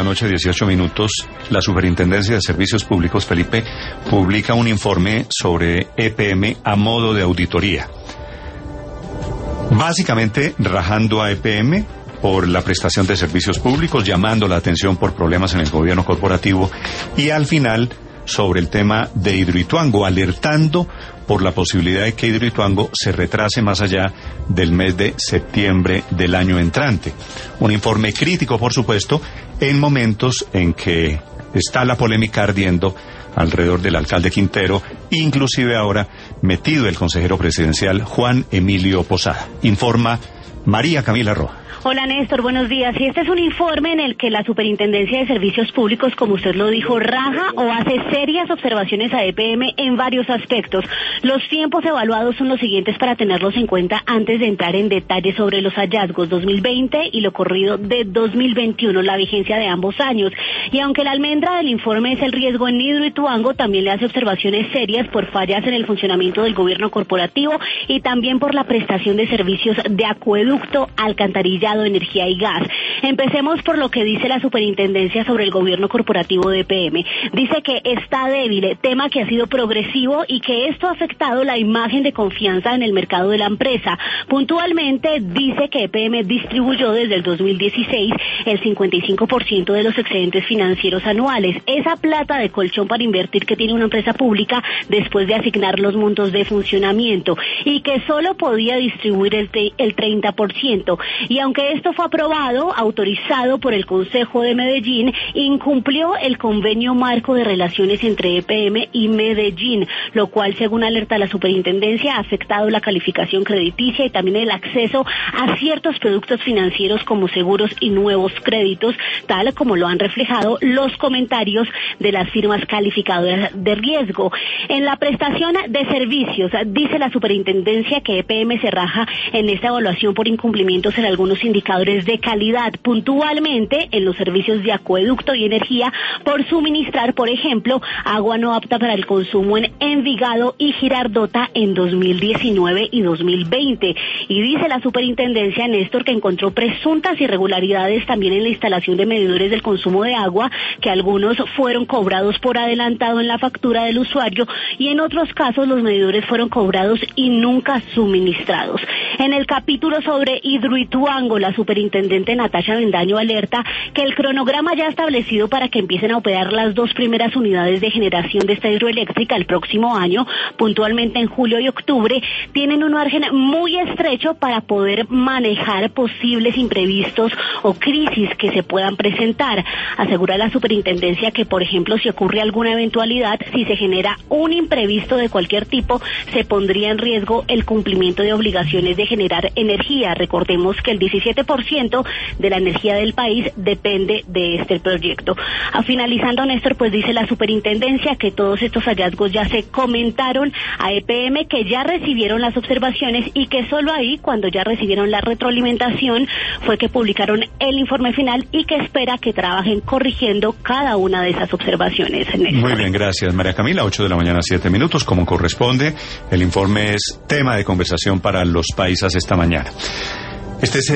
Noche, 18 minutos, la Superintendencia de Servicios Públicos, Felipe, publica un informe sobre EPM a modo de auditoría. Básicamente rajando a EPM por la prestación de servicios públicos, llamando la atención por problemas en el gobierno corporativo y al final sobre el tema de Hidroituango, alertando por la posibilidad de que Hidroituango se retrase más allá del mes de septiembre del año entrante. Un informe crítico, por supuesto, en momentos en que está la polémica ardiendo alrededor del alcalde Quintero, inclusive ahora metido el consejero presidencial Juan Emilio Posada. Informa María Camila Roa. Hola Néstor, buenos días. Y este es un informe en el que la Superintendencia de Servicios Públicos, como usted lo dijo, raja o hace serias observaciones a EPM en varios aspectos. Los tiempos evaluados son los siguientes para tenerlos en cuenta antes de entrar en detalle sobre los hallazgos 2020 y lo corrido de 2021, la vigencia de ambos años. Y aunque la almendra del informe es el riesgo en Hidroituango, también le hace observaciones serias por fallas en el funcionamiento del gobierno corporativo y también por la prestación de servicios de acueducto, alcantarillado, energía y gas. Empecemos por lo que dice la Superintendencia sobre el gobierno corporativo de EPM. Dice que está débil, tema que ha sido progresivo y que esto ha afectado la imagen de confianza en el mercado de la empresa. Puntualmente dice que EPM distribuyó desde el 2016 el 55% de los excedentes financieros anuales, esa plata de colchón para invertir que tiene una empresa pública después de asignar los montos de funcionamiento, y que solo podía distribuir el 30%. Y aunque esto fue aprobado, autorizado por el Consejo de Medellín, incumplió el convenio marco de relaciones entre EPM y Medellín, lo cual, según alerta la Superintendencia, ha afectado la calificación crediticia y también el acceso a ciertos productos financieros como seguros y nuevos créditos, tal como lo han reflejado los comentarios de las firmas calificadoras de riesgo. En la prestación de servicios, dice la Superintendencia que EPM se raja en esta evaluación por incumplimientos en algunos indicadores de calidad, puntualmente en los servicios de acueducto y energía, por suministrar, por ejemplo, agua no apta para el consumo en Envigado y Girardota en 2019 y 2020. Y dice la Superintendencia, Néstor, que encontró presuntas irregularidades también en la instalación de medidores del consumo de agua, que algunos fueron cobrados por adelantado en la factura del usuario y en otros casos los medidores fueron cobrados y nunca suministrados. En el capítulo sobre Hidroituango, la superintendente Natasha Bendaño alerta que el cronograma ya establecido para que empiecen a operar las dos primeras unidades de generación de esta hidroeléctrica el próximo año, puntualmente en julio y octubre, tienen un margen muy estrecho para poder manejar posibles imprevistos o crisis que se puedan presentar. Asegura la superintendencia que, por ejemplo, si ocurre alguna eventualidad, si se genera un imprevisto de cualquier tipo, se pondría en riesgo el cumplimiento de obligaciones de generar energía. Recordemos que el 17% de la energía del país depende de este proyecto. Finalizando, Néstor, pues dice la superintendencia que todos estos hallazgos ya se comentaron a EPM, que ya recibieron las observaciones y que solo ahí, cuando ya recibieron la retroalimentación, fue que publicaron el informe final y que espera que trabajen corrigiendo cada una de esas observaciones, Néstor. Muy bien, gracias María Camila. 8 de la mañana, 7 minutos, como corresponde. El informe es tema de conversación para los paisas esta mañana. Este es